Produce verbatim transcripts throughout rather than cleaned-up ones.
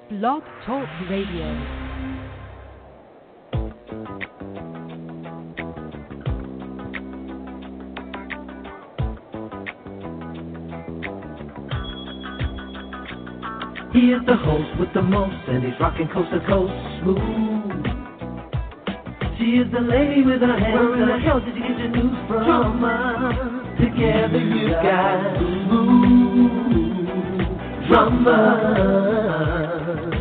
Blog Talk Radio. He is the host with the most, and he's rocking coast to coast smooth. She is the lady with her hands. Where in the hell did you get your news from? Drama. Together you got smooth drama.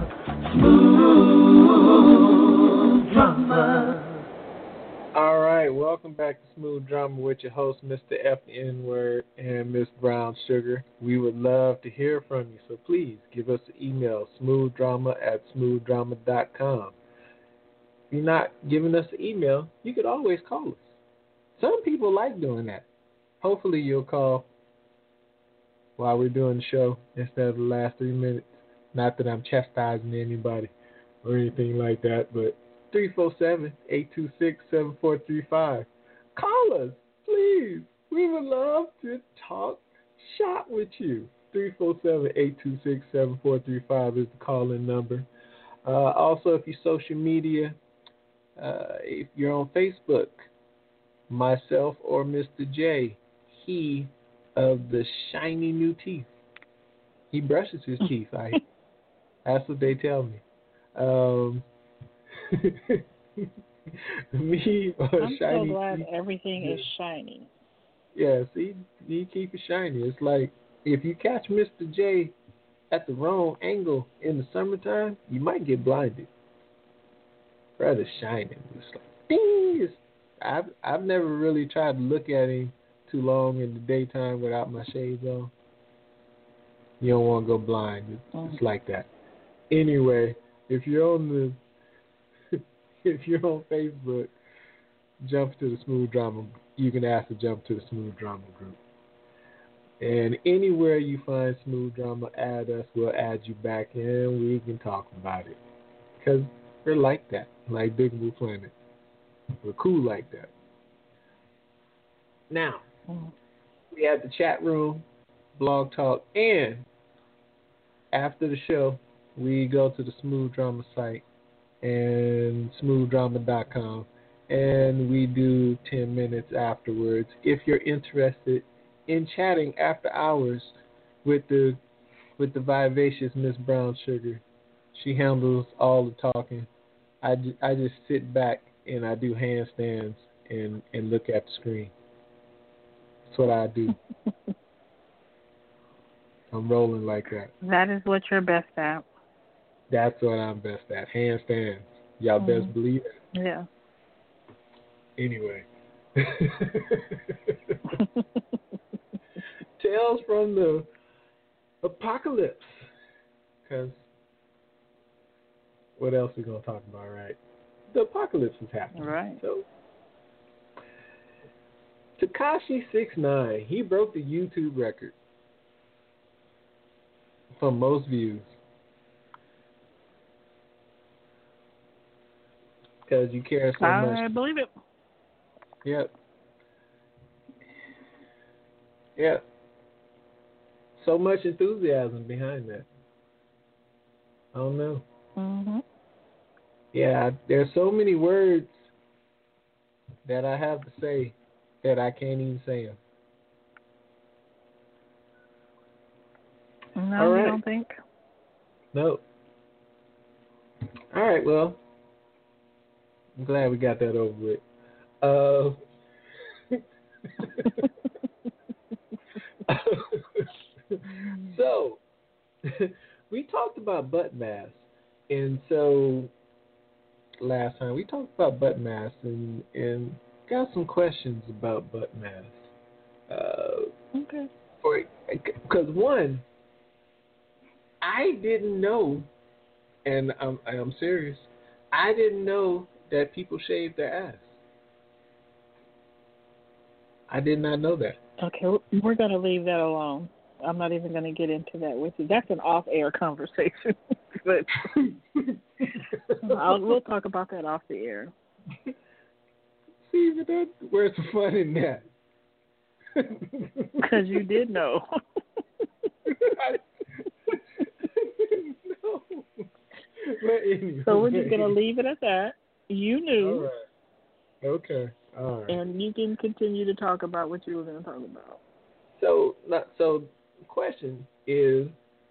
Smooth drama. All right, welcome back to Smooth Drama with your host, Mister F N Word and Miss Brown Sugar. We would love to hear from you, so please give us an email, smoothdrama at smoothdrama dot com. If you're not giving us an email, you could always call us. Some people like doing that. Hopefully you'll call while we're doing the show instead of the last three minutes. Not that I'm chastising anybody or anything like that, but three four seven, eight two six, seven four three five. Call us, please. We would love to talk shop with you. three four seven, eight two six, seven four three five is the call-in number. Uh, also, if you're social media, uh, if you're on Facebook, myself or Mister J, he of the shiny new teeth. He brushes his teeth. I, that's what they tell me. Um, me or I'm shiny so glad teeth. everything Yeah. is shiny. Yeah, see, you keep it shiny. It's like if you catch Mister J at the wrong angle in the summertime, you might get blinded. Brother's shining. It's like, ding! It's, I've, I've never really tried to look at him too long in the daytime without my shades on. You don't want to go blind. It's, Mm. it's like that. Anyway, if you're on the if you're on Facebook, jump to the Smooth Drama. You can ask to jump to the Smooth Drama group. And anywhere you find Smooth Drama, add us. We'll add you back and we can talk about it. Because we're like that, like Big Blue Planet. We're cool like that. Now, Mm. we have the chat room, Blog Talk, and after the show, we go to the Smooth Drama site and smooth drama dot com, and we do ten minutes afterwards. If you're interested in chatting after hours with the with the vivacious Miss Brown Sugar, she handles all the talking. I, ju- I just sit back and I do handstands and, and look at the screen. That's what I do. I'm rolling like that. That is what you're best at. That's what I'm best at. Handstands. Y'all Mm. best believe it. Yeah. Anyway. Tales from the apocalypse. Because what else we going to talk about, right? The apocalypse is happening. Right. So, Tekashi six nine, he broke the YouTube record for most views. Because you care so I much. believe it. Yep. Yep. So much enthusiasm behind that. I don't know. Mm-hmm. Yeah, there's so many words that I have to say that I can't even say them. No, All you right. don't think? No. All right, well, I'm glad we got that over with. Uh, so, we talked about butt masks, and so last time we talked about butt masks, and, and got some questions about butt masks. Uh, Okay. for because one, I didn't know, and I'm I'm serious. I didn't know that people shave their ass. I did not know that. Okay, we're going to leave that alone. I'm not even going to get into that with you. That's an off-air conversation. But I'll, we'll talk about that off the air. See, but that, where's the fun in that? Because you did know. no. anyway. So we're just gonna leave it at that. You knew. All right. Okay. All right. And you can continue to talk about what you were going to talk about. So, not, so the question is,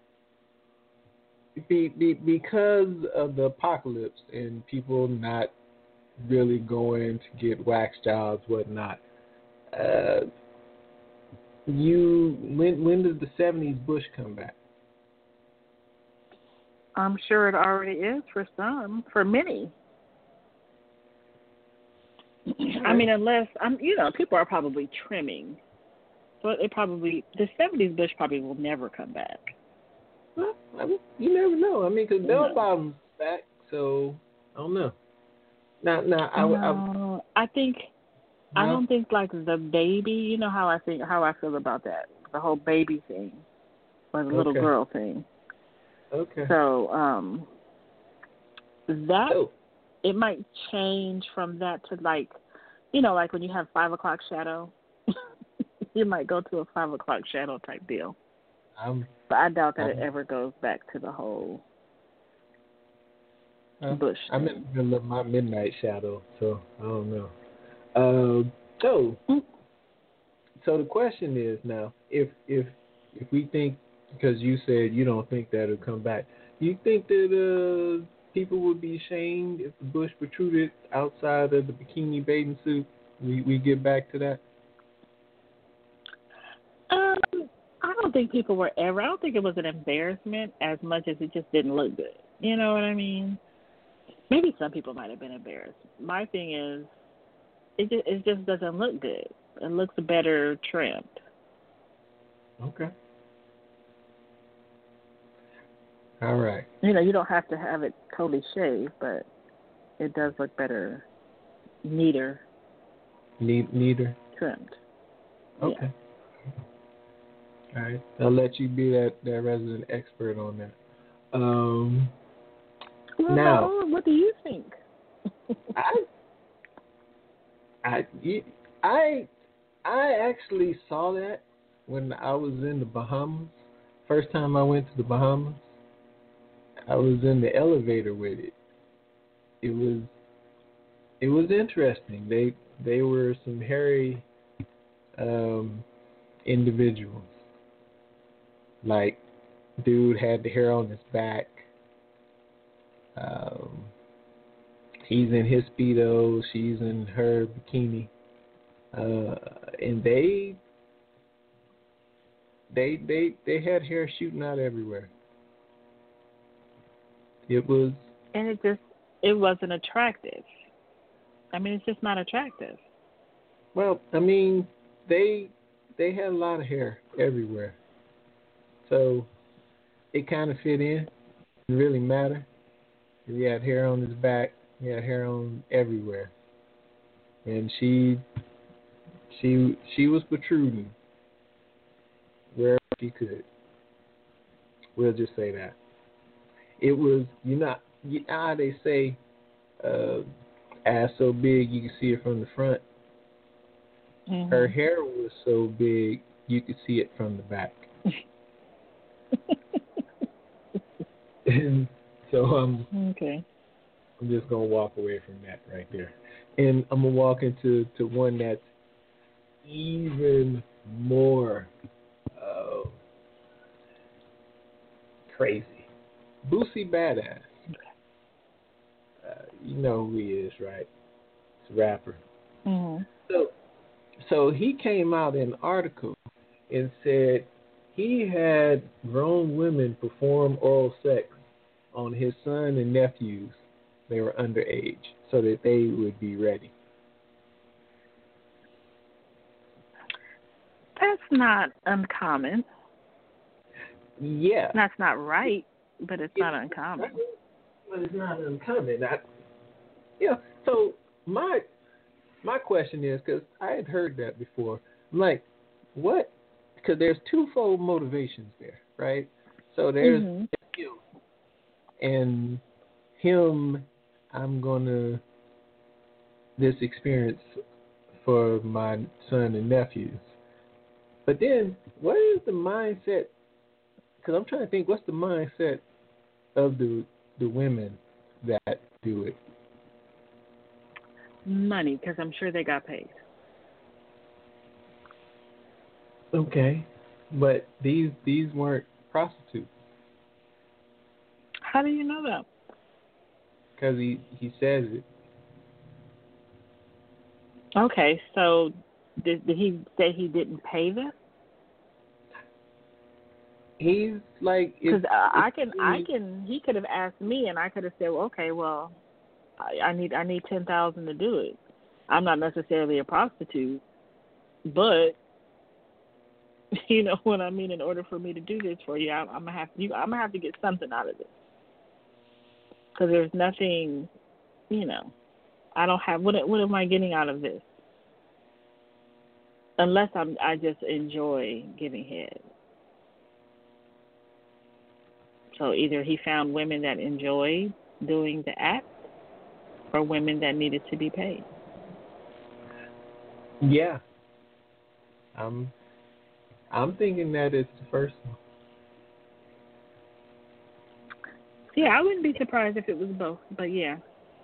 be, be, because of the apocalypse and people not really going to get wax jobs, whatnot, uh, you when when does the seventies Bush come back? I'm sure it already is for some, for many. I mean, unless I'm, you know, people are probably trimming, but it probably the seventies Bush probably will never come back. Well, I mean, you never know. I mean, because Bell No. Bottom's back, so I don't know. Now, now, I, no, I, I think no? I don't think like the baby. You know how I think how I feel about that, the whole baby thing, or the little Okay. girl thing. Okay. So um, that. So, it might change from that to like, you know, like when you have five o'clock shadow, you might go to a five o'clock shadow type deal. I'm, But I doubt that I'm, it ever goes back to the whole uh, Bush I'm thing. in the middle of my midnight shadow, so I don't know. Um, so, Mm. so the question is now, if if if we think, because you said you don't think that it'll come back, do you think that uh, people would be ashamed if the bush protruded outside of the bikini bathing suit? We we get back to that. Um, I don't think people were ever. I don't think it was an embarrassment as much as it just didn't look good. You know what I mean? Maybe some people might have been embarrassed. My thing is, it just it just doesn't look good. It looks better trimmed. Okay. All right. You know, you don't have to have it totally shaved, but it does look better, neater, Ne- neither. trimmed. Okay. Yeah. All right. I'll let you be that, that resident expert on that. Um, Well, now, what do you think? I, I, you- I, I actually saw that when I was in the Bahamas. First time I went to the Bahamas, I was in the elevator with it. It was, it was interesting. They, they were some hairy, um, individuals. Like, dude had the hair on his back. Um, he's in his Speedo. She's in her bikini. Uh, and they, they, they, they had hair shooting out everywhere. It was. And it just, it wasn't attractive. I mean, it's just not attractive. Well, I mean, they, they had a lot of hair everywhere. So it kind of fit in. It didn't really matter. He had hair on his back. He had hair on everywhere. And she she she was protruding wherever she could. We'll just say that. It was, you know, you know how they say uh, ass so big you can see it from the front. Mm-hmm. Her hair was so big you could see it from the back. And so I'm okay. I'm just gonna walk away from that right there, and I'm gonna walk into to one that's even more uh, crazy. Boosie Badass. Uh, you know who he is, right? It's a rapper. Mm-hmm. So, so he came out in an article and said he had grown women perform oral sex on his son and nephews. They were underage, so that they would be ready. That's not uncommon. Yeah. That's not right, but it's, it's not uncommon. But it's not uncommon. I, yeah. So my my question is, because I had heard that before. I'm like, what? Because there's twofold motivations there, right? So there's mm-hmm. him, and him. I'm gonna this experience for my son and nephews. But then, what is the mindset? Because I'm trying to think, what's the mindset of the the women that do it? Money, because I'm sure they got paid. Okay, but these these weren't prostitutes. How do you know that? Because he, he says it. Okay, so did, did he say he didn't pay them? He's like, because I, I can, I really, can. He could have asked me, and I could have said, well, okay, well, I, I need, I need ten thousand to do it. I'm not necessarily a prostitute, but you know what I mean. In order for me to do this for you, I, I'm gonna have you. I'm gonna have to get something out of this because there's nothing, you know. I don't have what. What am I getting out of this? Unless I'm, I just enjoy giving head. So either he found women that enjoyed doing the act or women that needed to be paid. Yeah. I'm I'm thinking that it's the first one. Yeah, I wouldn't be surprised if it was both, but yeah.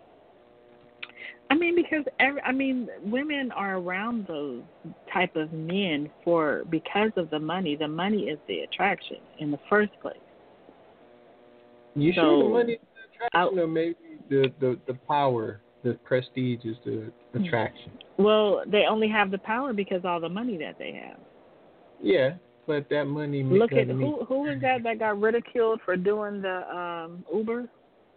I mean, because every, I mean, women are around those type of men for because of the money. The money is the attraction in the first place. You so, sure the money is the attraction, I, or maybe the, the, the power, the prestige is the attraction? Well, they only have the power because all the money that they have. Yeah, but that money. Look at who who was that that got ridiculed for doing the um, Uber?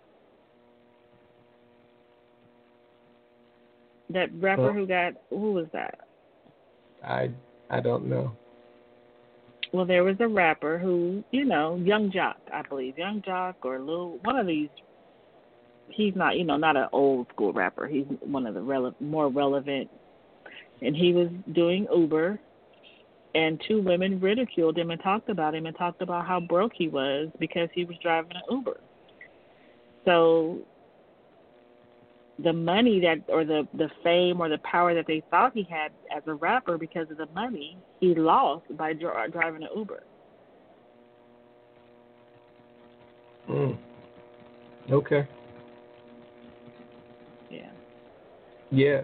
That rapper well, who got who was that? I I don't know. Well, there was a rapper who, you know, Young Jock, I believe, Young Jock or Lil, one of these. He's not, you know, not an old school rapper. He's one of the rele- more relevant. And he was doing Uber, and two women ridiculed him and talked about him and talked about how broke he was because he was driving an Uber. So the money that, or the, the fame or the power that they thought he had as a rapper because of the money, he lost by dr- driving an Uber. Mm. Okay. Yeah. Yeah.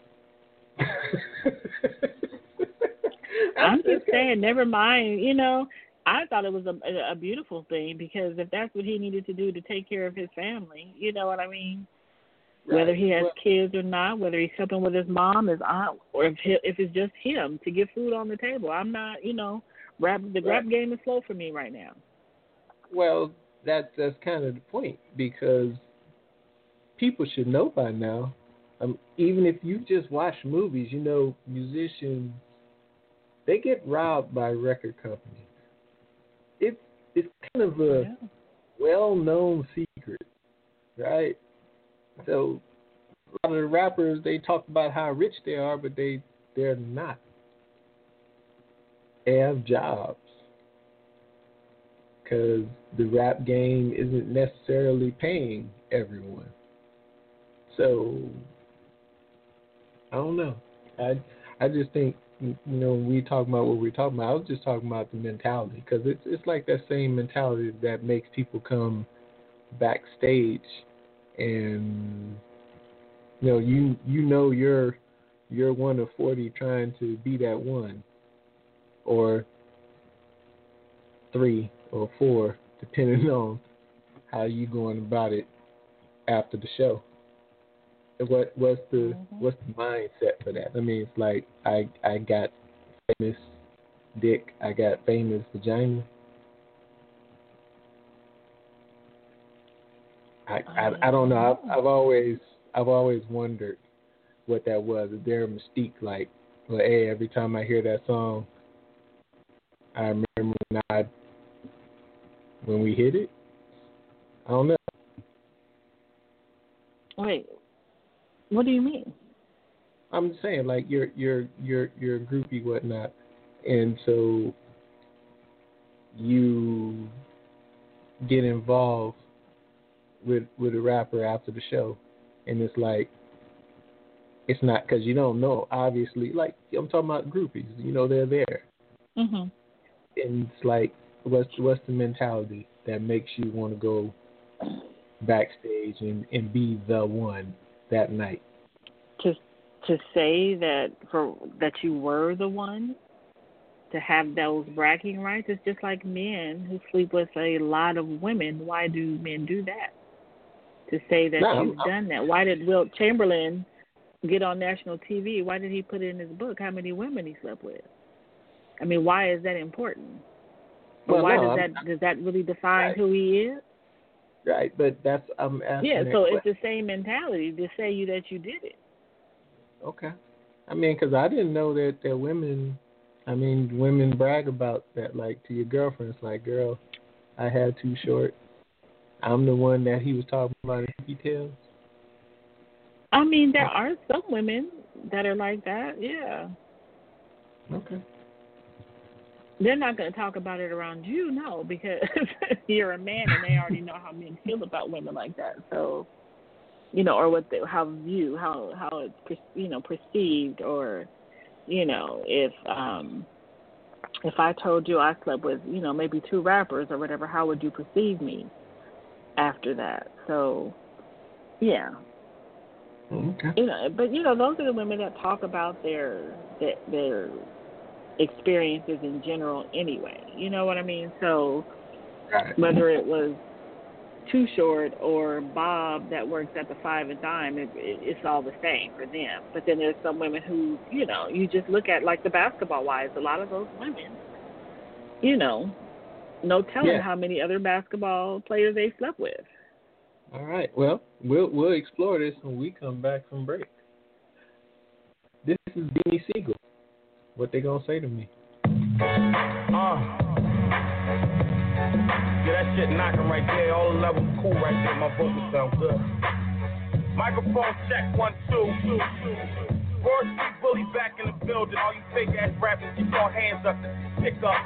I'm just saying, never mind. You know, I thought it was a, a beautiful thing because if that's what he needed to do to take care of his family, you know what I mean? Right. Whether he has well, kids or not, whether he's helping with his mom, his aunt, or if he, if it's just him to get food on the table. I'm not, you know, rap, the rap right. game is slow for me right now. Well, that's that's kind of the point because people should know by now. Um, even if you just watch movies, you know, musicians, they get robbed by record companies. It's it's kind of a yeah. well-known secret, right? So a lot of the rappers, they talk about how rich they are, but they they're not. They have jobs because the rap game isn't necessarily paying everyone. So I don't know. I I just think, you know, when we talk about what we're talking about, I was just talking about the mentality because it's it's like that same mentality that makes people come backstage and you know you you know you're you're one of forty trying to be that one or three or four depending on how you going about it after the show. What what's the mm-hmm. what's the mindset for that? I mean, it's like I I got famous dick, I got famous vagina. I I, I don't know. I've, I've always I've always wondered what that was. Is there a mystique like? Well, hey, every time I hear that song, I remember when I when we hit it. I don't know. Wait. What do you mean? I'm saying like you're you're you're you're a groupie, whatnot, and so you get involved with with a rapper after the show, and it's like it's not because you don't know. Obviously, like I'm talking about groupies, you know they're there, mm-hmm. and it's like what's what's the mentality that makes you want to go backstage and, and be the one that night. To to say that for that you were the one, to have those bragging rights, it's just like men who sleep with a lot of women. Why do men do that? To say that No, you've I'm, done that. Why did Wilt Chamberlain get on national T V? Why did he put it in his book how many women he slept with? I mean, why is that important? Or well, why no, does I'm, that does that really define right. who he is? Right, but that's I'm asking. Yeah, that so question. it's the same mentality to say you that you did it. Okay. I mean, because I didn't know that, that women, I mean, women brag about that, like, to your girlfriends, like, girl, I had too short. I'm the one that he was talking about in details. I mean, there are some women that are like that, yeah. Okay. They're not going to talk about it around you, no, because you're a man and they already know how men feel about women like that. So, you know, or what they, how view, how how it's, you know, perceived, or, you know, if um, if I told you I slept with, you know, maybe two rappers or whatever, how would you perceive me after that? So, yeah. Okay. You know, but you know, those are the women that talk about their their, their experiences in general anyway. You know what I mean? So whether it was Too Short or Bob that works at the Five and Dime, it, it, it's all the same for them. But then there's some women who, you know, you just look at like the basketball wives. A lot of those women, you know, no telling yeah. how many other basketball players they slept with. All right. Well, we'll we'll explore this when we come back from break. This is Beanie Siegel. What they gonna say to me? Uh, yeah, that shit knocking right there. All the levels cool right there. My vocals sound good. Microphone check one two two two. Broad Street Bully back in the building. All you fake ass rappers, keep your hands up. Pick up.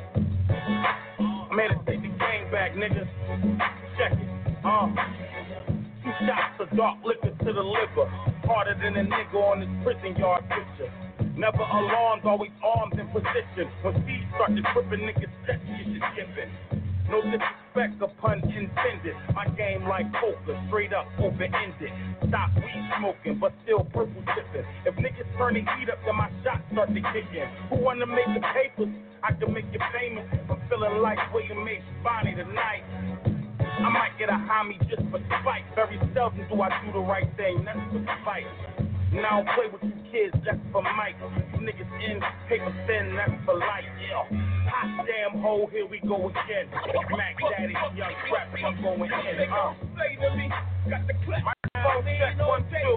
I'm here to take the game back, niggas. Check it. Uh, two shots of dark liquor to the liver. Harder than a nigga on this prison yard picture. Never alarmed, always armed in position. When feet start to tripping, niggas set you shit skipping. No disrespect, a pun intended. My game like poker, straight up open-ended. Stop weed smoking, but still purple sipping. If niggas turn the heat up, then my shots start to kick in. Who wanna make the papers? I can make you famous. I'm feeling like William H. Bonnie tonight. I might get a homie just for spite. Very seldom do I do the right thing, that's for spite. Now I don't play with you kids, that's for Mike. You niggas in, paper thin, that's for life, yeah. Hot damn hole, here we go again. Mac Daddy, young rap, I'm going in. What they gon' say to me? Got the clip. My phone check one, two.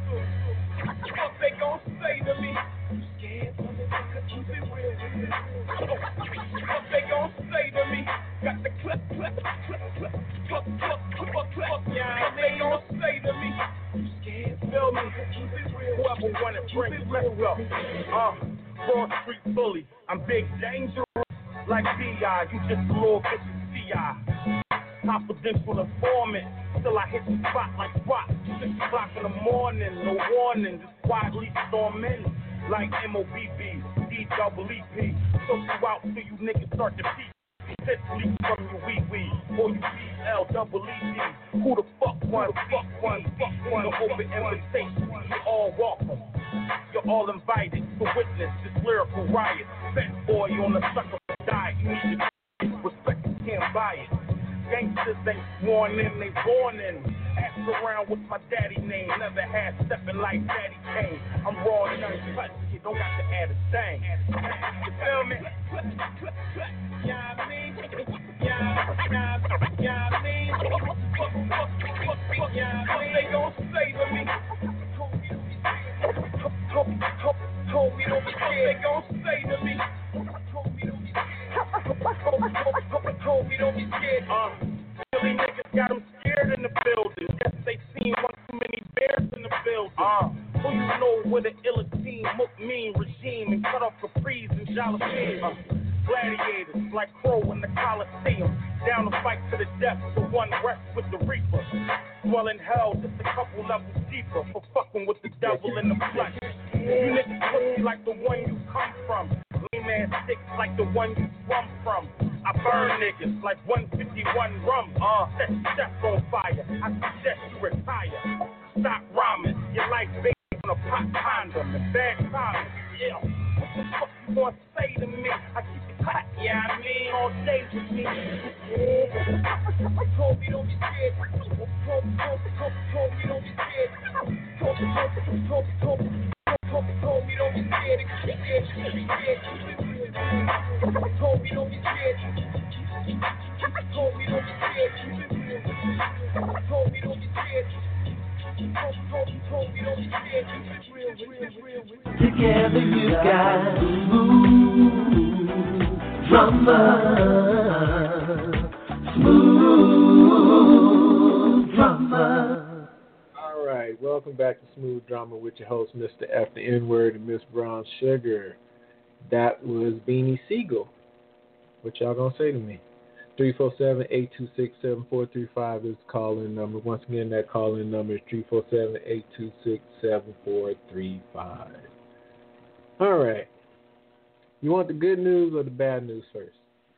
What they gon' say to me? You scared, motherfucker, keep it real. What they gon' say to me? Got the clip, clip, clip, clip, clip, clip, clip, clip, yeah. What they gon' say to me? You scared, feel me? Whoever wanna bring it, let's go. Uh, Broad Street Bully, I'm big dangerous like B I. You just a little bit of C I. Confidential informant, till I hit the spot like rock. Six o'clock in the morning, no warning, just quietly storm in like M O B B, D double E P. So you out till you niggas start to peek. Sit leak from your wee wee, or you B L double E D. Who the fuck one, fuck one, fuck one, the open invitation, you're all welcome. You're all invited to witness this lyrical riot. Fat boy on the sucker diet, you need to respect, you can't buy it. Gangsters ain't sworn in, they born in. Ask around what's my daddy name, never had stepping like Daddy Kane. I'm raw and untouched, don't got to add a thing. You feel me? Yeah, I mean, yeah, yeah, yeah, I mean, yeah, what they gon' say to me? Told me don't be scared. What they gon' say to me? Told me don't be scared. Told me don't be scared. Uh, Philly niggas got them scared in the building. Guess they seen one too many bears in the building. Uh, who you know with an illegal mook mean regime and cut off capris and jalapenos. Uh, gladiators like Crow in the Coliseum, down to fight to the death, the one rest with the Reaper. Well in hell, just a couple levels deeper for fucking with the devil in the flesh. You niggas pussy like the one you come from. Lame ass sticks like the one you swum from. I burn niggas like one fifty-one rum. Uh, set chef on fire. Together you got smooth drama, smooth drama. All right, welcome back to Smooth Drama with your host, Mister F, the N-Word, and Miss Brown Sugar. That was Beanie Siegel. What y'all gonna say to me? three four seven, eight two six, seven four three five is the call-in number. Once again, that call-in number is three four seven, eight two six, seven four three five. All right. You want the good news or the bad news first?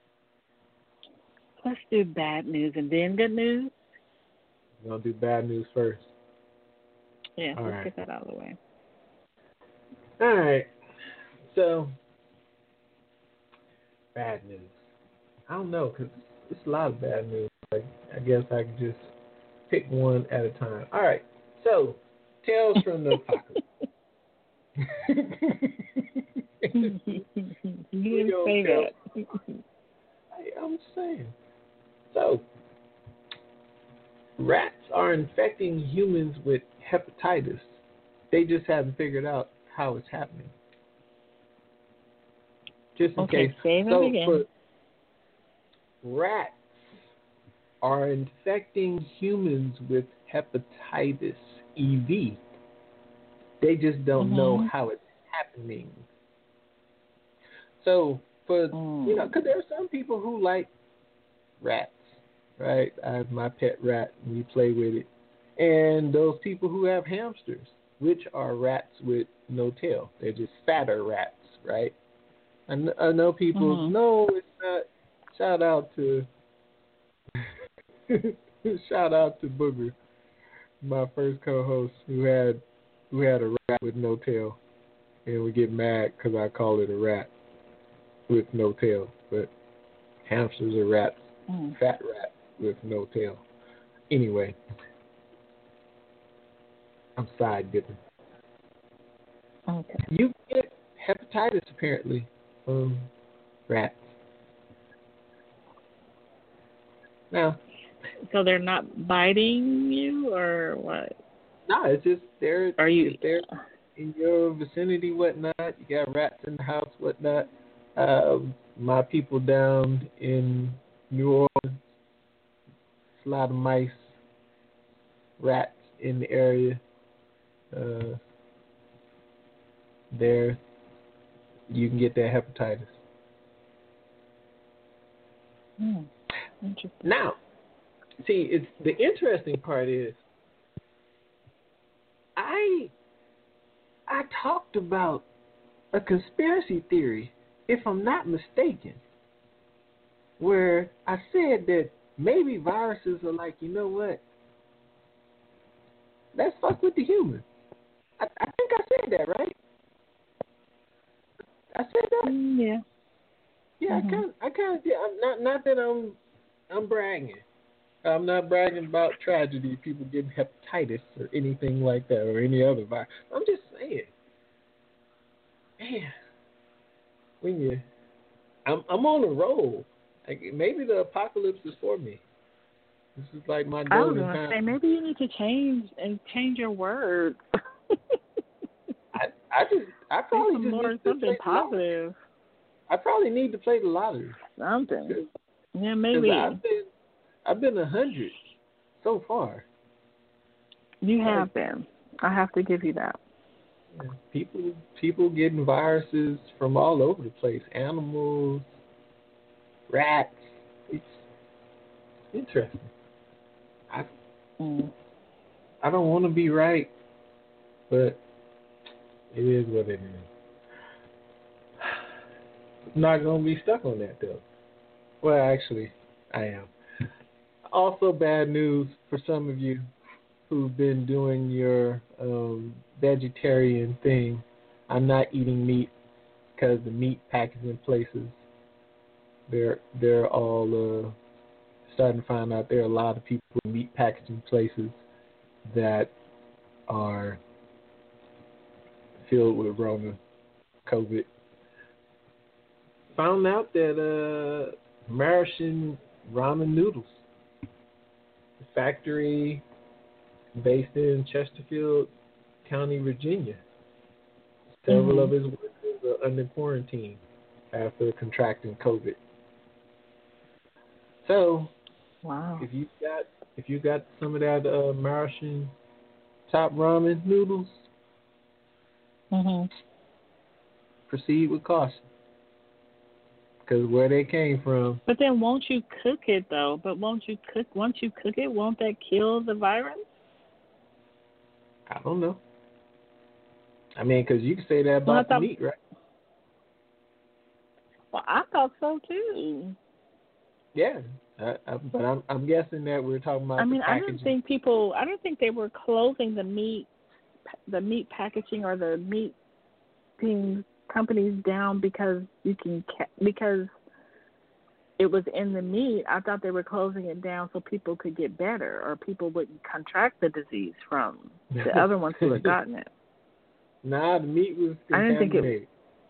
Let's do bad news and then good news. You want to do bad news first? Yeah, All let's right. get that out of the way. All right. So, bad news. I don't know, because it's a lot of bad news. Like, I guess I can just pick one at a time. All right. So, Tales from the Apocalypse. You didn't say that. I, I'm saying. So, rats are infecting humans with hepatitis. They just haven't figured out how it's happening. Just in Okay, case. say that so again. For, rats are infecting humans with hepatitis E V. They just don't Mm-hmm. know how it's happening. So, for, mm. you know, because there are some people who like rats, right? I have my pet rat, and we play with it. And those people who have hamsters, which are rats with no tail. They're just fatter rats, right? I, kn- I know people, Mm-hmm. no, it's not. Shout out to, shout out to Booger, my first co-host, who had, who had a rat with no tail. And we get mad because I call it a rat with no tail. But hamsters are rats, Mm. fat rats with no tail. Anyway, I'm side dipping. Okay. You get hepatitis apparently from rats. Now, So they're not biting you, or what? no, it's just they're Are you? if they're in your vicinity, whatnot. You got rats in the house, whatnot. Um, my people down in New Orleans, it's a lot of mice, rats in the area. Uh, there, you can get that hepatitis. Hmm. Interesting. Now, see, it's the interesting part is, I I talked about a conspiracy theory, if I'm not mistaken, where I said that maybe viruses are like, you know what? Let's fuck with the humans. I, I think I said that, right? I said that. Mm, yeah. Yeah, Mhm. I kind, I kind of did. I'm not, not that I'm, I'm bragging. I'm not bragging about tragedy, people getting hepatitis or anything like that, or any other virus. I'm just saying, man, when you, I'm, I'm on a roll. Like, maybe the apocalypse is for me. This is like my I was golden gonna time. say maybe you need to change and change your words. I, I just, I probably some just more need to something play the lottery. positive. I probably need to play the lottery. Something. Yeah, 'Cause maybe. I've been, I've been a hundred so far. You have been. I have to give you that. People, people getting viruses from all over the place. Animals, rats. It's interesting. I, Mm. I don't want to be right, but it is what it is. Not gonna be stuck on that though. Well, actually, I am. Also, bad news for some of you who've been doing your um, vegetarian thing. I'm not eating meat because the meat packaging places, they're they're all uh, starting to find out there are a lot of people in meat packaging places that are filled with Rona COVID. Found out that uh, Martian ramen noodles, the factory based in Chesterfield County, Virginia, several Mhm. of his workers are under quarantine after contracting COVID. So, Wow. if you got if you got some of that uh, Martian top ramen noodles, Mhm. proceed with caution, because where they came from, But then, won't you cook it though? But won't you cook? Once you cook it, won't that kill the virus? I don't know. I mean, because you can say that Well, I about the thought- meat, right? Well, I thought so too. Yeah, I, I, but I'm I'm guessing that we're talking about I mean, the I packaging. didn't think people. I don't think they were closing the meat, the meat packaging or the meat things companies down because you can ca- because it was in the meat. I thought they were closing it down so people could get better or people wouldn't contract the disease from the other ones who had gotten it. Nah, the meat was I didn't think it- contaminated.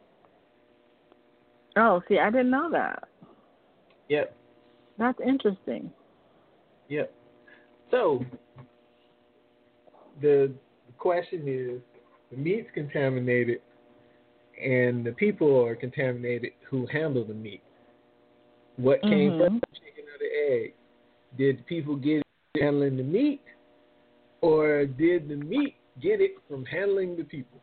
Oh, see, I didn't know that. Yep, That's interesting. yep. So the question is, the meat's contaminated, and the people are contaminated who handle the meat. What came Mhm. first, the chicken or the egg? Did the people get it handling the meat, or did the meat get it from handling the people?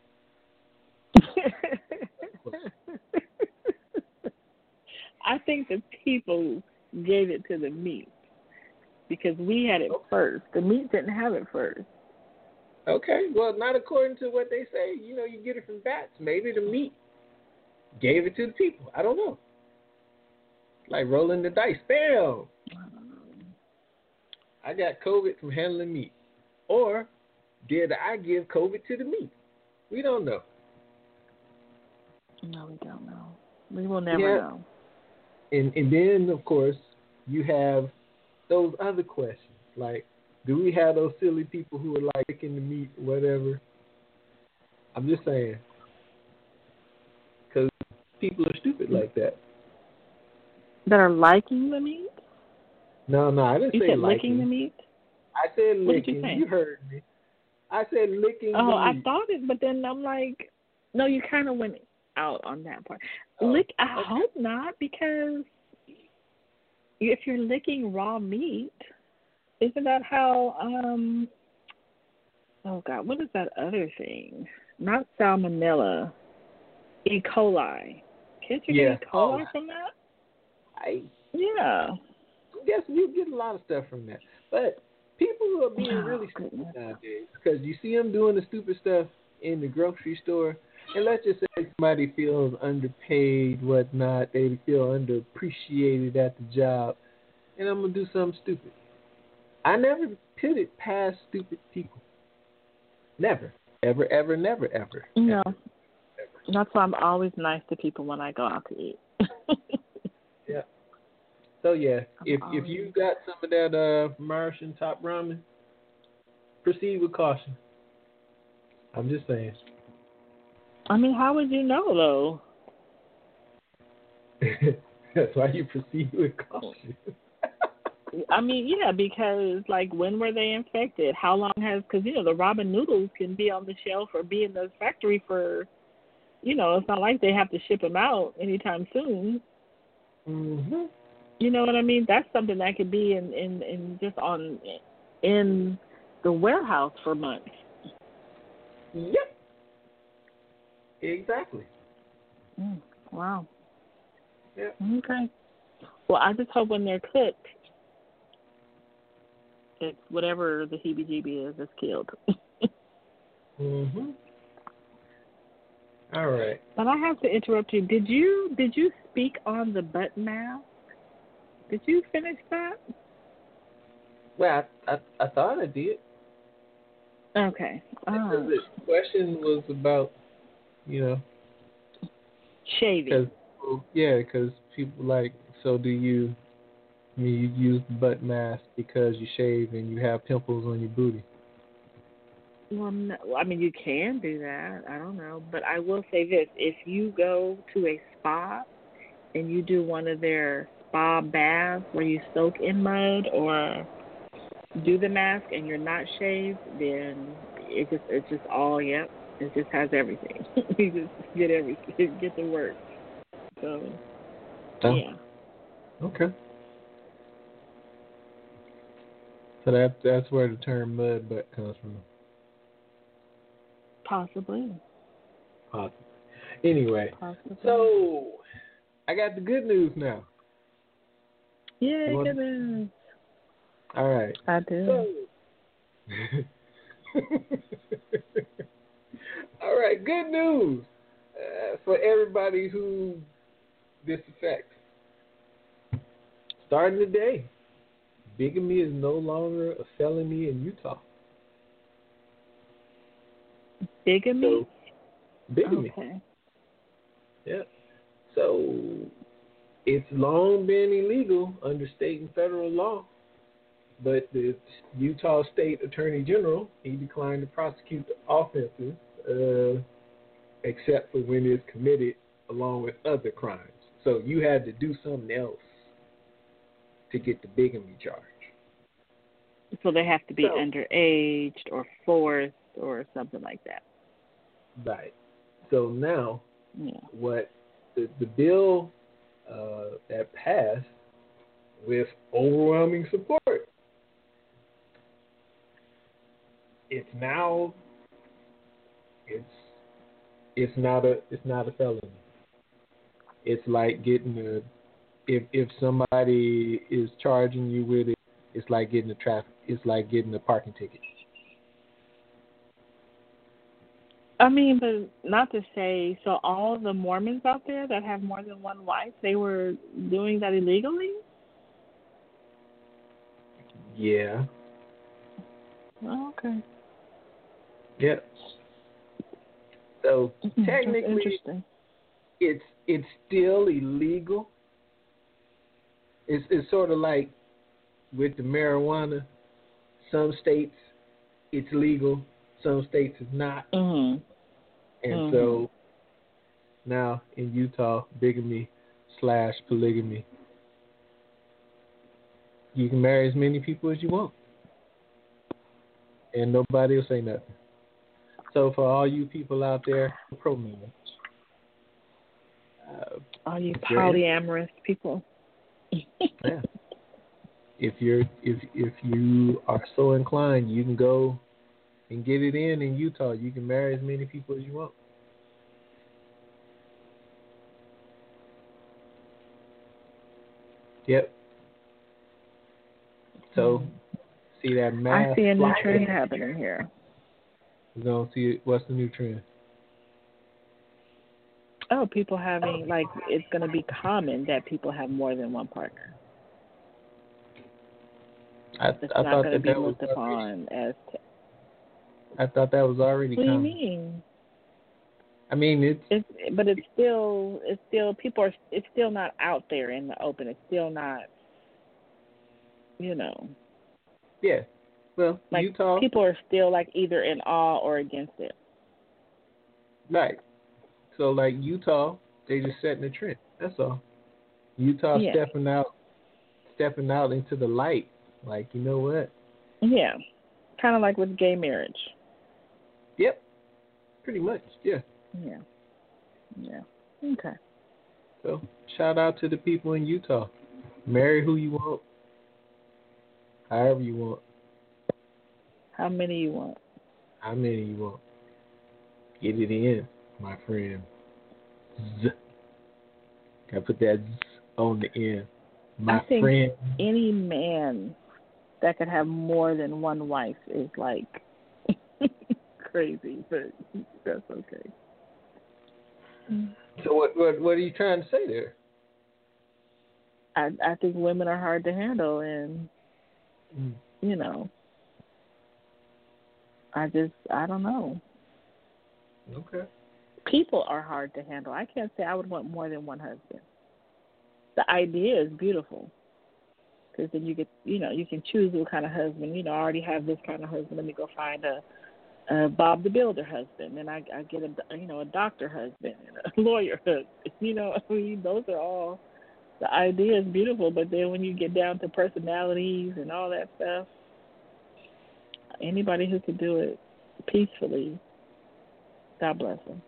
I think the people gave it to the meat because we had it Okay. first. The meat didn't have it first. Okay, well, not according to what they say. You know, you get it from bats. Maybe the meat gave it to the people. I don't know. Like rolling the dice. Bam! I got COVID from handling meat. Or did I give COVID to the meat? We don't know. No, we don't know. We will never Yeah. know. And and then, of course, you have those other questions. Like, do we have those silly people who are like licking the meat, whatever? I'm just saying. Because people are stupid like that. That are liking the meat? No, no, I didn't You say said liking. licking the meat? I said What did you licking. say? heard me. I said licking Oh, the I meat. thought it, but then I'm like, no, you kind of went out on that part. Oh, Lick? I okay. hope not, because if you're licking raw meat, isn't that how? Um, oh God, what is that other thing? Not salmonella, E. coli. Can't you Yeah. get E. coli Oh. from that? I Yeah. guess you get a lot of stuff from that. But people are being Oh, really stupid goodness. nowadays because you see them doing the stupid stuff in the grocery store. And let's just say somebody feels underpaid, whatnot. They feel underappreciated at the job. And I'm going to do something stupid. I never put it past stupid people. Never. Ever, ever, never, ever. No. Ever. That's why I'm always nice to people when I go out to eat. Yeah. So yeah, if I'm if you got some of that uh Martian top ramen, proceed with caution. I'm just saying. I mean, how would you know, though? That's why you proceed with caution. I mean, yeah, because, like, when were they infected? How long has, because, you know, the ramen noodles can be on the shelf or be in the factory for, you know, it's not like they have to ship them out anytime soon. Mm-hmm. You know what I mean? That's something that could be in, in, in just on, in the warehouse for months. Yep. Exactly. Mm, wow. Yep. Okay. Well, I just hope when they're cooked, it's whatever the heebie-jeebie is is killed. Mm-hmm. All right. But I have to interrupt you. Did you did you speak on the butt mask? Did you finish that? Well, I I, I thought I did. Okay. Because Oh. the question was about, you know, Shaving. Cause, yeah, because people like, so do you I mean, you use the butt mask because you shave and you have pimples on your booty. Well, no, I mean, you can do that. I don't know. But I will say this. If you go to a spa and you do one of their spa baths where you soak in mud or do the mask and you're not shaved, then it just it's just all, yep. It just has everything. You just get everything, get the work. So, oh. yeah. Okay. So that that's where the term mud butt comes from. Possibly. Possibly. Anyway, Possibly. so I got the good news now. Yeah, want- good news. All right. I do. So, all right, good news uh, for everybody who this affects. Starting today, bigamy is no longer a felony in Utah. Bigamy? So, bigamy. Okay. Yeah. So it's long been illegal under state and federal law, but the Utah State Attorney General, he declined to prosecute the offenses, uh, except for when it's committed along with other crimes. So you had to do something else to get the bigamy charge. So they have to be So, underage or forced or something like that. Right. So now, Yeah. what the, the bill uh, that passed with overwhelming support, it's now it's it's not a it's not a felony. It's like getting a if if somebody is charging you with it, it's like getting a traffic. It's like getting a parking ticket. I mean, but not to say, so all the Mormons out there that have more than one wife, they were doing that illegally? Yeah. Oh, okay. Yeah. So Mm-hmm. technically, That's interesting. it's it's still illegal. It's it's sort of like with the marijuana. Some states it's legal, some states it's not. Mm-hmm. And mm-hmm. so now in Utah, bigamy slash polygamy, you can marry as many people as you want, and nobody will say nothing. So for all you people out there, pro marriage. Uh, All you polyamorous people. yeah. If you're if if you are so inclined, you can go and get it in in Utah. You can marry as many people as you want. Yep. So see that mass. I see a new flying. trend happening here. We're gonna see what's the new trend. Oh, people having, like, it's going to be common that people have more than one partner. I, It's I not thought going to that be that was looked upon as. T- I thought that was already what do you common. mean? I mean, it's, it's but it's still it's still people are it's still not out there in the open. It's still not, you know. yeah. Well, like Utah. People are still like either in awe or against it. Right. So like Utah, they just setting the trend. That's all. Utah yeah. stepping out, stepping out into the light. Like, you know what? Yeah. Kind of like with gay marriage. Yep. Pretty much. Yeah. Yeah. Yeah. Okay. So shout out to the people in Utah. Marry who you want, however you want. How many you want? How many you want? Get it in, my friend. Z. Gotta put that Z on the end. My I think friend. Any man that could have more than one wife is like crazy, but that's okay. So what, what what are you trying to say there? I I think women are hard to handle, and Mm. you know, I just I don't know. Okay. People are hard to handle. I can't say I would want more than one husband. The idea is beautiful. because then you get, you know, you can choose what kind of husband. You know, I already have this kind of husband. Let me go find a, a Bob the Builder husband, and I, I get a, you know, a doctor husband and a lawyer husband. You know, I mean, those are all, the idea is beautiful, but then when you get down to personalities and all that stuff, anybody who could do it peacefully, God bless them.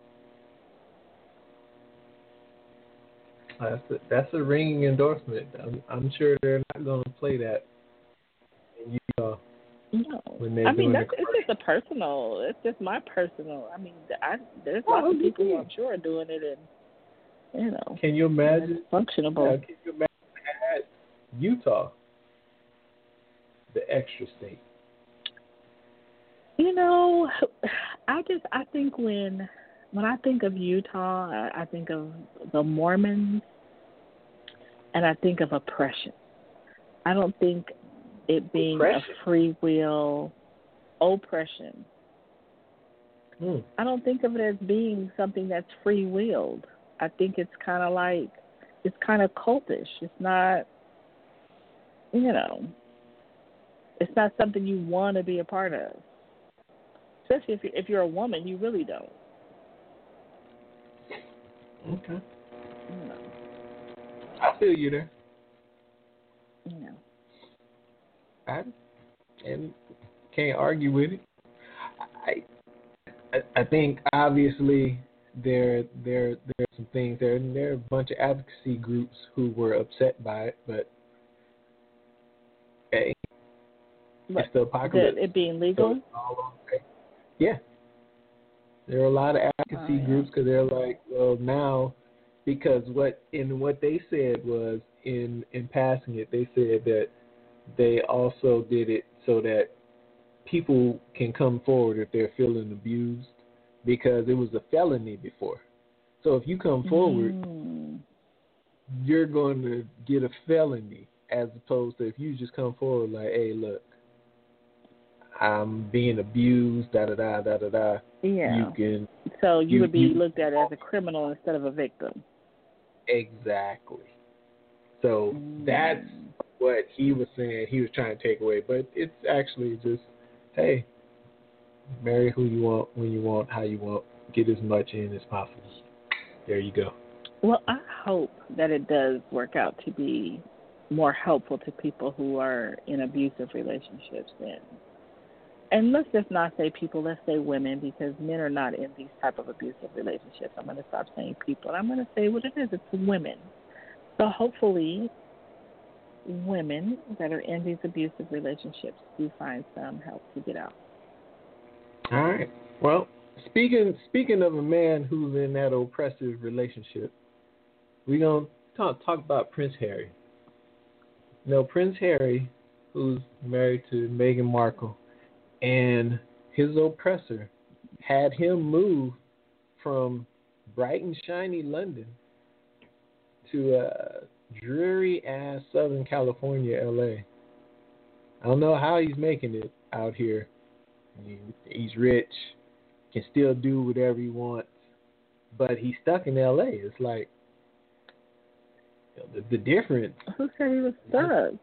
That's a, that's a ringing endorsement. I'm, I'm sure they're not going to play that in Utah. No, when they're I mean doing that's the it's just a personal. It's just my personal. I mean, I, there's lots oh, of people who yeah. I'm sure are doing it, and you know, can you imagine? it's functionable. Yeah, can you imagine had Utah, the extra state? You know, I just I think when when I think of Utah, I, I think of the Mormons, and I think of oppression. I don't think it being oppression. a free will oppression. Hmm. I don't think of it as being something that's free willed. I think it's kind of like it's kind of cultish. It's not, you know, it's not something you want to be a part of. Especially if you're, if you're a woman, you really don't. Okay. You know. I feel you there. You know. I and can't argue with it. I I, I think obviously there there there are some things there and there are a bunch of advocacy groups who were upset by it, but hey, But it's the apocalypse. the, it being legal? So it's all okay. Yeah. There are a lot of advocacy oh, yeah. groups because they're like, well, now, because what in what they said was in in passing it, they said that they also did it so that people can come forward if they're feeling abused, because it was a felony before. So if you come forward, mm. you're going to get a felony, as opposed to if you just come forward like, hey, look, I'm being abused, da da da da da da. Yeah. You can. So you, you would be you, looked at as a criminal instead of a victim. Exactly. So mm. that's what he was saying. He was trying to take away, but it's actually just, hey, marry who you want, when you want, how you want, get as much in as possible. There you go. Well, I hope that it does work out to be more helpful to people who are in abusive relationships. And, and let's just not say people, let's say women, because men are not in these type of abusive relationships. I'm going to stop saying people. I'm going to say what it is. It's women. So hopefully women that are in these abusive relationships do find some help to get out. All right. Well, speaking speaking of a man who's in that oppressive relationship, we're going to talk, talk about Prince Harry. You know, Prince Harry, who's married to Meghan Markle, and his oppressor had him move from bright and shiny London to uh, dreary-ass Southern California, L A. I don't know how he's making it out here. He, he's rich, can still do whatever he wants, but he's stuck in L A. It's like, you know, the, the difference. Who said he was stuck?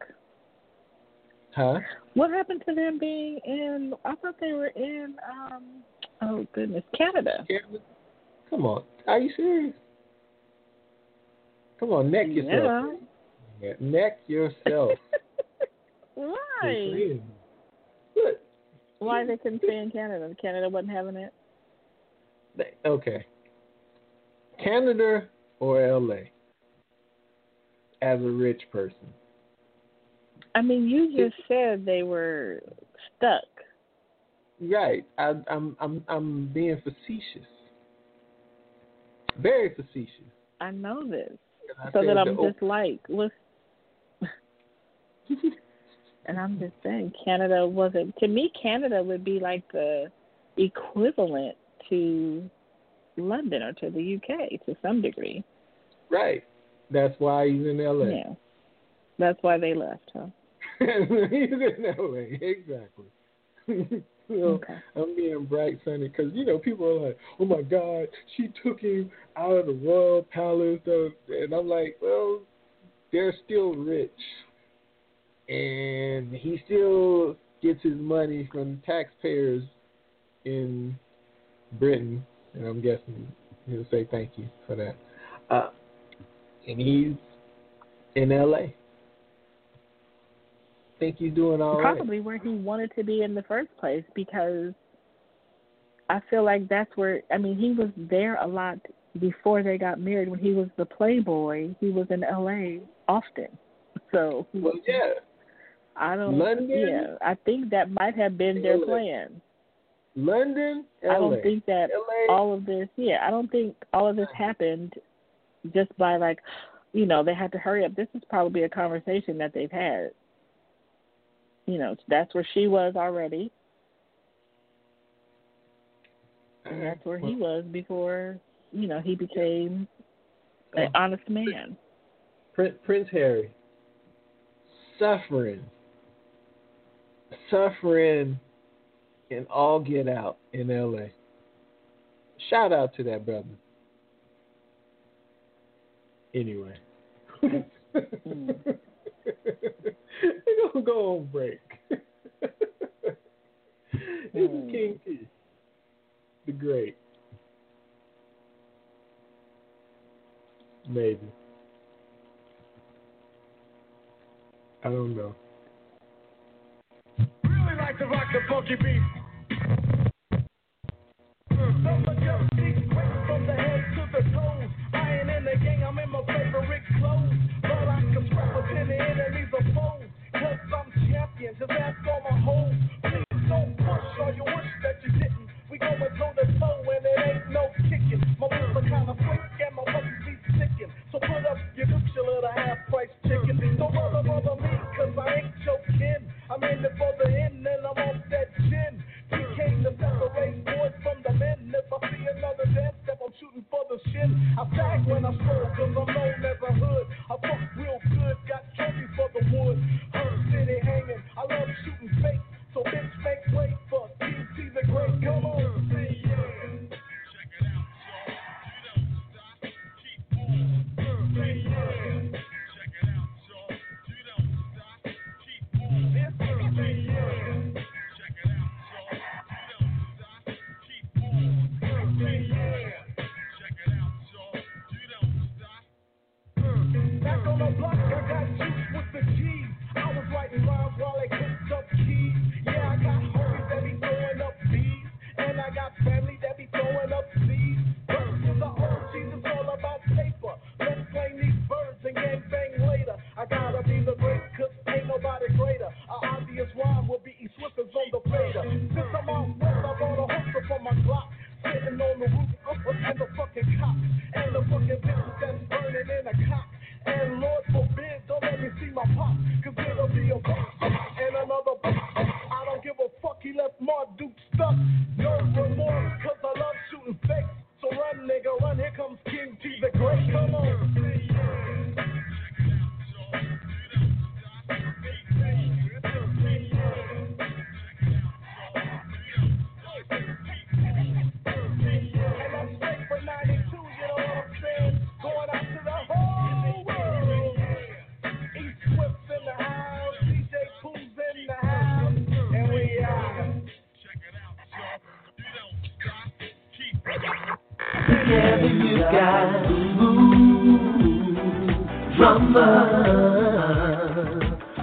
Huh? What happened to them being in, I thought they were in, um, oh goodness, Canada. Canada? Come on. Are you serious? Come on, neck yourself. Yeah. Yeah, neck yourself. Why? What? Why they couldn't stay in Canada? Canada wasn't having it? Okay. Canada or L A as a rich person? I mean, you just said they were stuck. Right. I, I'm I'm I'm being facetious. Very facetious. I know this. I So that I'm the, just like, listen. And I'm just saying, Canada wasn't, to me, Canada would be like the equivalent to London or to the U K to some degree. Right. That's why he's in L A. Yeah. That's why they left, huh? He's in L A. Exactly. You know, Okay. I'm being bright sunny because, you know, people are like, oh, my God, she took him out of the royal palace. And I'm like, well, they're still rich. and he still gets his money from taxpayers in Britain, and I'm guessing he'll say thank you for that. Uh, and he's in L A. Think he's doing all right. Probably where he wanted to be in the first place, because I feel like that's where, I mean, he was there a lot before they got married. When he was the playboy, he was in L A often. So, well, yeah. I don't, London, yeah, I think that might have been their L A. plan. London, L A. I don't think that L A. all of this, yeah, I don't think all of this happened just by, like, you know, they had to hurry up. This is probably a conversation that they've had. You know, that's where she was already. And that's where he was before, you know, he became an honest man. Prince, Prince Harry, suffering, suffering and all get out in L A. Shout out to that brother. Anyway. mm. We're going to go on break. This is King T, the Great. Maybe. I don't know. Really like to rock the funky beat. Someone just sneaks quick from the head to the toes. I ain't in the gang, I'm in my favorite clothes. But I can represent the enemies of foes. Cause I'm champion, just ask all my hoes. Please don't push or you wish that you didn't. We going toe to toe and it ain't no kicking. My moves are kinda quick and my buttons be sticking. So put up your gooch, you little half price chicken. Don't bother, bother me, cause I ain't your kin. I'm in it for the end and I'm off that gin. P K to separate boys from the men. If I see another dance step, I'm shooting for the shin. I tag when I stroll, cause I'm known as a hood. I fuck real good, got trophies for the wood. Her city hanging, I love shooting fake. So bitch, make way for T T the Great. Come on, say yeah. Check it out, y'all. You don't stop, keep on. Say yeah. Check it out, y'all. You don't stop, keep on. Say yeah. Check it out, y'all. You don't stop, keep on. Say yeah. Check it out, y'all. You don't stop. Back on the block, I got juice with the G's. I was writing rhymes while they cooked up keys. Yeah, I got homies that be throwing up bees, and I got family that be throwing up seeds. But to the O Gs, it's all about paper. Let's claim these birds and gang bang later. I gotta be the great, cause ain't nobody greater. An obvious rhyme will be E. Swifters on the fader. Since I'm out west, I bought a holster for my Glock. Sitting on the roof, and the fucking cops, and the fucking bitches that's burning in a cop. And Lord forbid, don't let me see my pop, cause it'll be a box and another box. I don't give a fuck, he left Marduk stuck. No remorse, cause I love shooting fakes. So run, nigga, run, here comes King T the Great. Come on. And I'm straight for ninety-two, you know what I'm saying? Going out to the whole world. E. Swift's in the house, D J Pooh's in the house, and we are. Check it out, y'all. You don't stop, keep Together you got smooth drummer,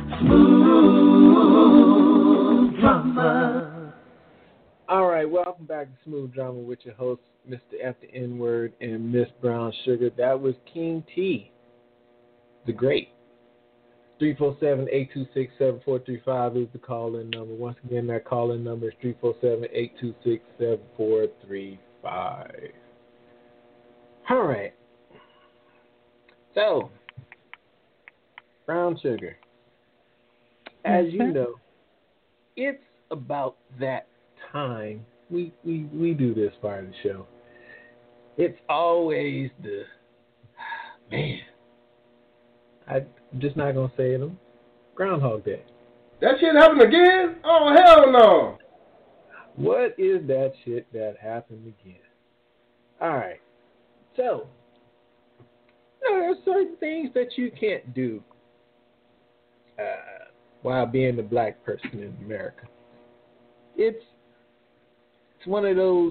smooth drummer. All right, welcome back to Smooth Drama with your host, Mister F the N-Word and Miss Brown Sugar. That was King T, the Great. three four seven, eight two six, seven four three five is the call-in number. Once again, that call-in number is three four seven, eight two six, seven four three five. All right. So, Brown Sugar, as you know, it's about that time. We, we, we do this part of the show. It's always the, man, I'm just not going to say it, Groundhog Day. That shit happened again? Oh, hell no. What is that shit that happened again? All right. So, there are certain things that you can't do uh, while being a black person in America. It's it's one of those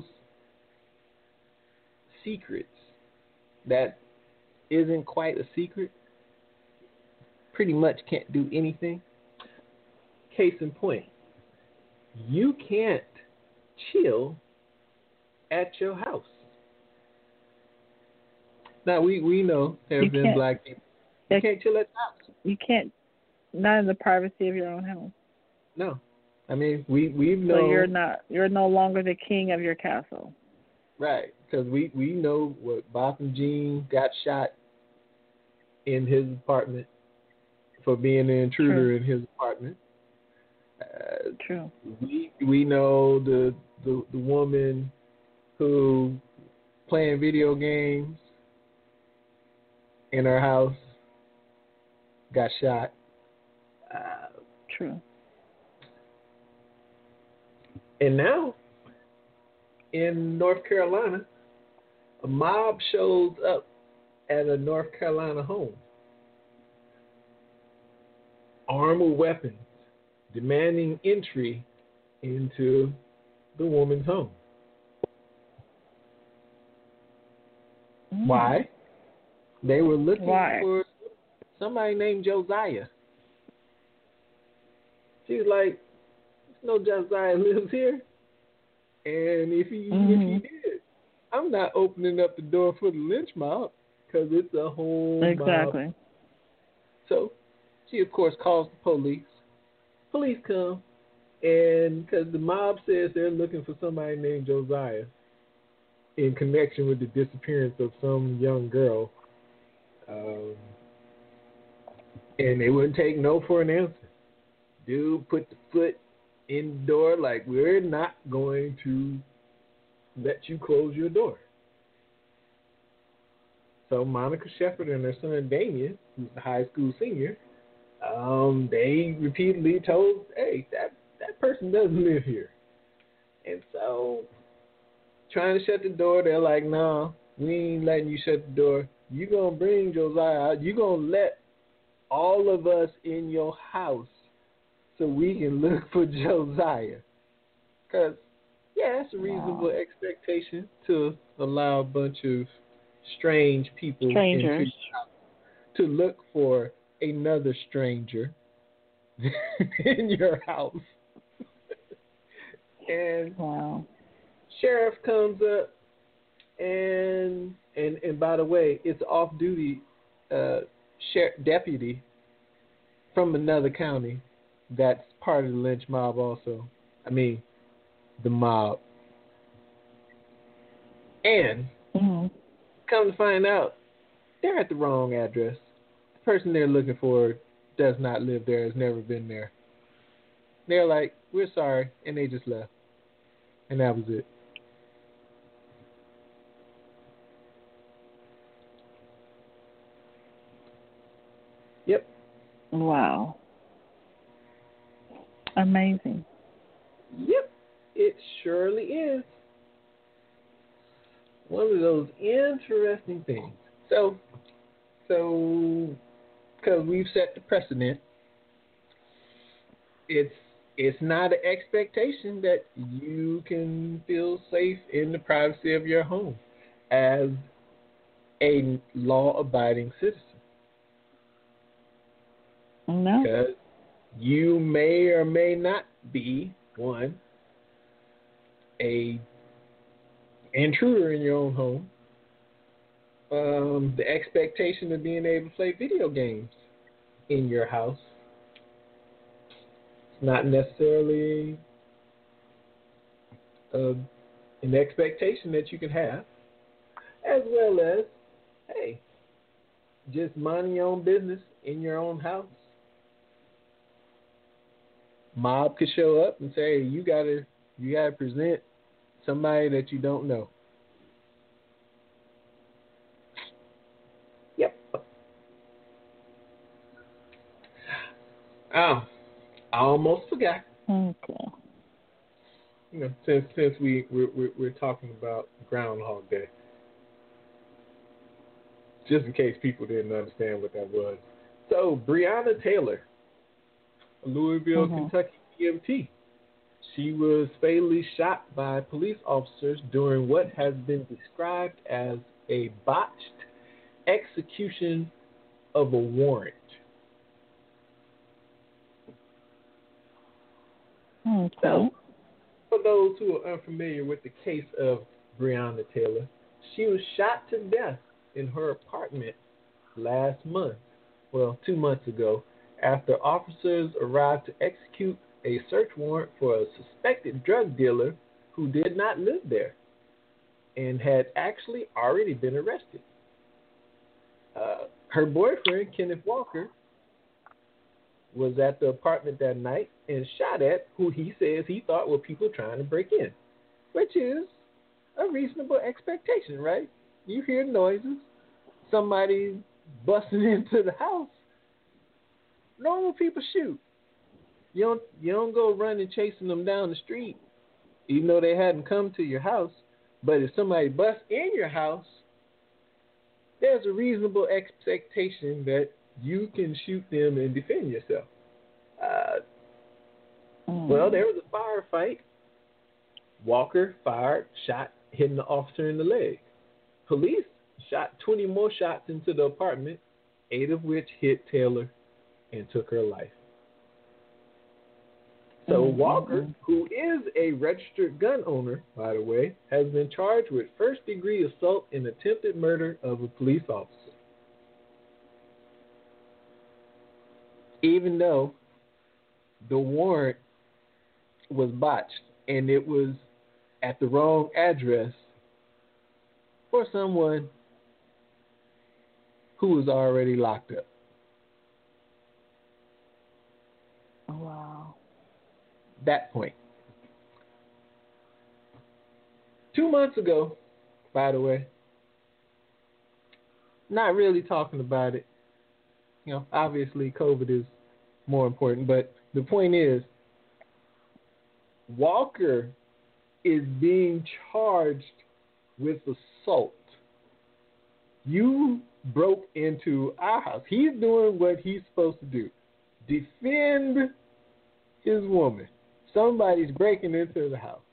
secrets that isn't quite a secret. Pretty much can't do anything. Case in point, you can't chill at your house. Now, we, we know there have been black people. You can't chill at your house. You can't, not in the privacy of your own house. No. I mean, we, we've known. So you're not, you're no longer the king of your castle. Right. Because we, we know what Botham Jean got shot in his apartment for being an intruder True. in his apartment. Uh, True. We we know the, the the woman who playing video games in her house got shot. Uh, True. And now in North Carolina, a mob shows up at a North Carolina home, armed with weapons, demanding entry into the woman's home. Mm. Why? They were looking Why? for somebody named Josiah. She's like, no Josiah lives here. And if he, mm-hmm. if he did, I'm not opening up the door for the lynch mob because it's a whole Exactly. mob. So she, of course, calls the police. Police come, and because the mob says they're looking for somebody named Josiah in connection with the disappearance of some young girl. Um, and they wouldn't take no for an answer. Dude put the foot in the door like, we're not going to let you close your door. So Monica Shepherd and her son Damien, who's the high school senior, um, they repeatedly told, hey, that, that person doesn't live here. And so trying to shut the door, they're like, no, we ain't letting you shut the door. You going to bring Josiah out. You going to let all of us in your house so we can look for Josiah. Because, yeah, it's a reasonable wow. expectation to allow a bunch of strange people Strangers. into your house to look for another stranger in your house. And wow. sheriff comes up, and and and by the way, it's off-duty uh, sheriff deputy from another county that's part of the lynch mob also. I mean, the mob. And mm-hmm. come to find out, they're at the wrong address. The person they're looking for does not live there, has never been there. They're like, we're sorry, and they just left. And that was it. Yep. Wow. Amazing. Yep. It surely is. One of those interesting things. So, so, because we've set the precedent, it's it's not an expectation that you can feel safe in the privacy of your home as a law-abiding citizen. No. Because you may or may not be, one, a intruder in your own home. Um, the expectation of being able to play video games in your house. It's not necessarily uh, an expectation that you can have, as well as, hey, just minding your own business in your own house. Mob could show up and say, hey, you gotta, you gotta present somebody that you don't know. Yep. Oh, I almost forgot. Okay. You know, since since we we're, we're, we're talking about Groundhog Day, just in case people didn't understand what that was. So Breonna Taylor Louisville, Mhm. Kentucky E M T. She was fatally shot by police officers during what has been described as a botched execution of a warrant. Okay. So, for those who are unfamiliar with the case of Breonna Taylor, she was shot to death in her apartment last month, well, two months ago, after officers arrived to execute a search warrant for a suspected drug dealer who did not live there and had actually already been arrested. Uh, her boyfriend, Kenneth Walker, was at the apartment that night and shot at who he says he thought were people trying to break in, which is a reasonable expectation, right? You hear noises, somebody busting into the house. Normal people shoot. You don't you don't go running chasing them down the street, even though they hadn't come to your house. But if somebody busts in your house, there's a reasonable expectation that you can shoot them and defend yourself. Uh, Mm. Well, there was a firefight. Walker fired, shot, hitting the officer in the leg. Police shot twenty more shots into the apartment, eight of which hit Taylor and took her life. So Mm-hmm. Walker, who is a registered gun owner, by the way, has been charged with first-degree assault and attempted murder of a police officer. Even though the warrant was botched and it was at the wrong address for someone who was already locked up. Wow. That point. Two months ago, by the way, not really talking about it. You know, obviously COVID is more important, but the point is, Walker is being charged with assault. You broke into our house. He's doing what he's supposed to do. Defend his woman. Somebody's breaking into the house.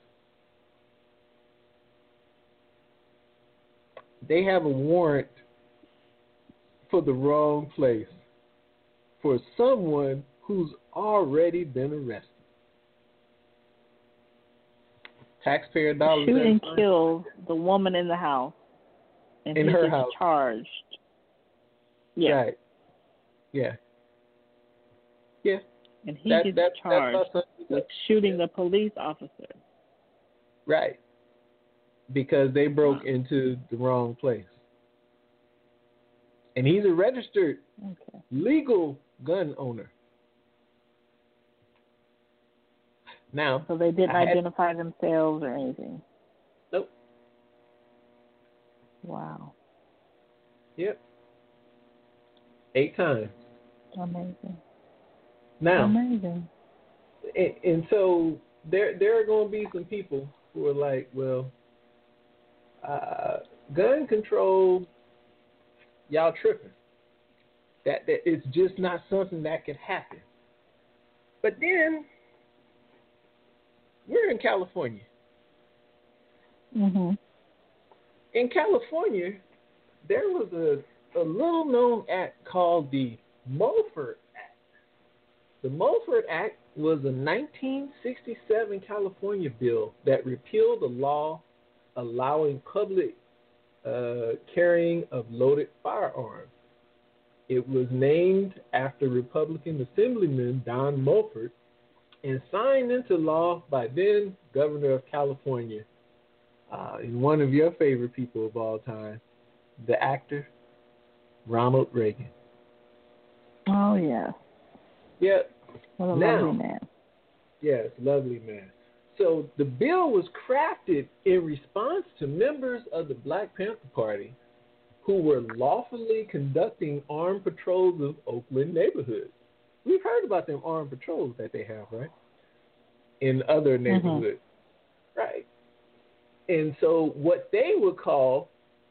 They have a warrant for the wrong place for someone who's already been arrested. Taxpayer dollars. Shoot and kill the woman in the house. And in he her gets house. charged. Yeah. Right. Yeah. Yeah. And he That, gets that, charged that's with shooting the police officer. Right. Because they broke into the wrong place. And he's a registered, Okay. legal gun owner. Now, So they didn't I had- identify themselves or anything. Nope. Wow. Yep. Eight times. Amazing. Now, Amazing. and, and so there there are going to be some people who are like, well, uh, gun control, y'all tripping. That that it's just not something that could happen. But then we're in California. Mhm. In California, there was a, a little known act called the Mulford Act. The Mulford Act was a nineteen sixty-seven California bill that repealed a law allowing public uh, carrying of loaded firearms. It was named after Republican Assemblyman Don Mulford and signed into law by then Governor of California, uh, and one of your favorite people of all time, the actor Ronald Reagan. Oh, yeah. Yep. What a Now, lovely man. Yes, lovely man. So the bill was crafted in response to members of the Black Panther Party who were lawfully conducting armed patrols of Oakland neighborhoods. We've heard about them armed patrols that they have, right? In other neighborhoods. Mm-hmm. Right. And so what they would call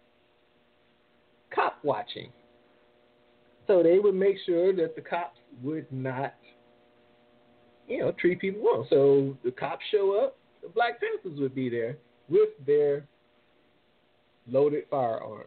cop watching. So they would make sure that the cops would not you know, treat people wrong. So the cops show up, the Black Panthers would be there with their loaded firearms.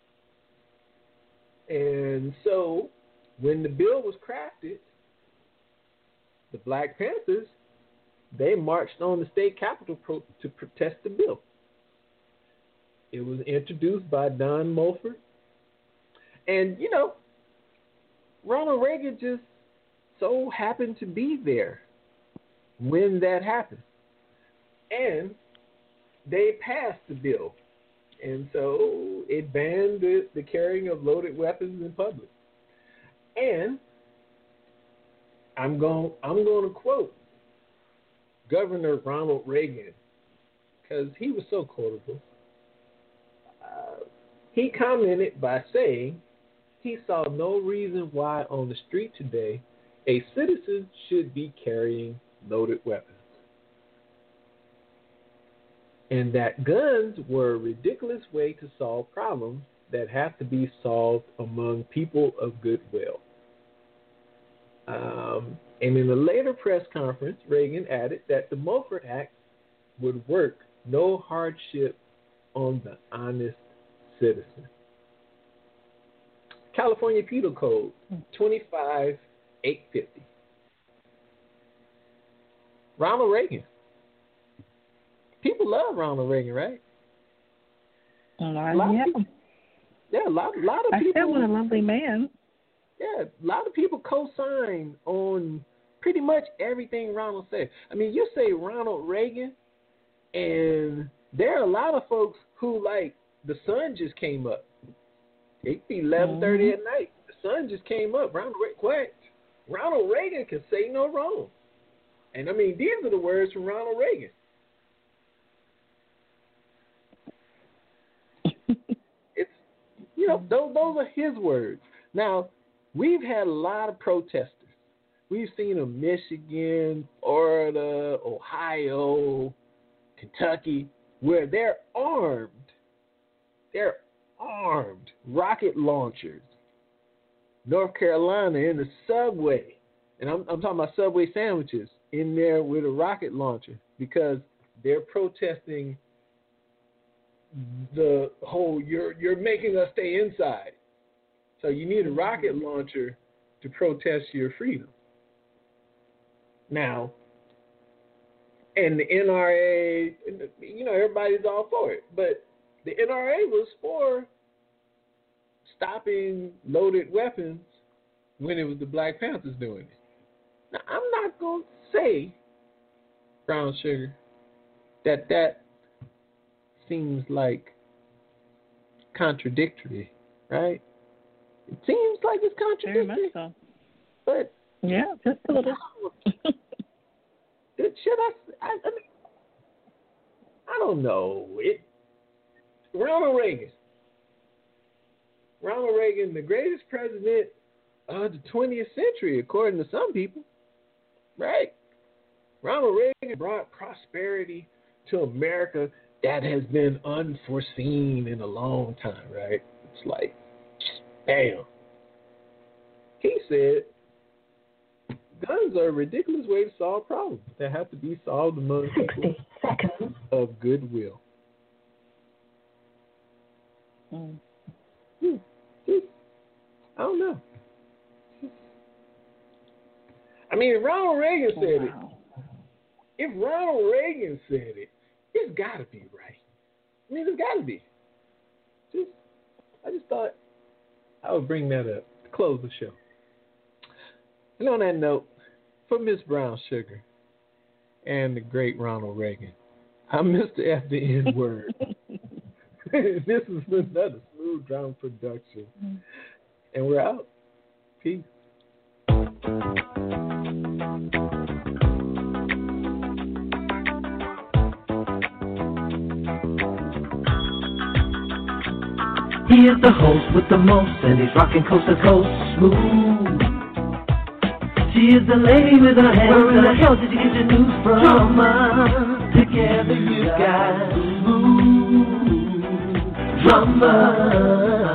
And so when the bill was crafted, the Black Panthers, they marched on the state capitol pro- to protest the bill. It was introduced by Don Mulford. And, you know, Ronald Reagan just so happened to be there when that happened. And they passed the bill. And so it banned the, the carrying of loaded weapons in public. And I'm going I'm going to quote Governor Ronald Reagan, because he was so quotable. Uh, he commented by saying he saw no reason why on the street today a citizen should be carrying loaded weapons, and that guns were a ridiculous way to solve problems that have to be solved among people of goodwill. Um, and in a later press conference, Reagan added that the Mulford Act would work no hardship on the honest citizen. California Penal Code twenty-five eight fifty. Ronald Reagan. People love Ronald Reagan, right? Uh, a lot yeah. Of people, yeah, a lot, a lot of I people. said what a lovely man. Yeah, a lot of people co-sign on pretty much everything Ronald said. I mean, you say Ronald Reagan, and there are a lot of folks who, like, the sun just came up. It could be eleven thirty mm-hmm. at night. The sun just came up. Ronald Reagan, what? Ronald Reagan can say no wrong. And, I mean, these are the words from Ronald Reagan. It's, you know, those, those are his words. Now, we've had a lot of protesters. We've seen them in Michigan, Florida, Ohio, Kentucky, where they're armed. They're armed. Rocket launchers. North Carolina in the subway. And I'm, I'm talking about Subway sandwiches in there with a rocket launcher because they're protesting the whole, you're, you're making us stay inside. So you need a rocket launcher to protest your freedom. Now, and the N R A, you know, everybody's all for it. But the N R A was for stopping loaded weapons when it was the Black Panthers doing it. Now, I'm not going to say, Brown Sugar, that that seems like contradictory, right? It seems like it's contradictory. Very much so. But yeah, just a little. Should I, I? I mean, I don't know. It. Ronald Reagan. Ronald Reagan, the greatest president of the twentieth century, according to some people, right? Ronald Reagan brought prosperity to America that has been unforeseen in a long time, right? It's like, bam. He said, guns are a ridiculous way to solve problems that have to be solved among people seconds. Of goodwill. Mm. Hmm. I don't know. I mean, if Ronald Reagan said wow. it, if Ronald Reagan said it, it's got to be right. I mean, it's got to be. Just, I just thought I would bring that up to close the show. And on that note, for Miss Brown Sugar and the great Ronald Reagan, I'm Mister F the N Word. This is another Smooth Drama production. And we're out. Peace. He is the host with the most, and he's rocking coast to coast smooth. She is the lady with her hands. Where in the hell did you get your news from? Drama. Together you got smooth drama.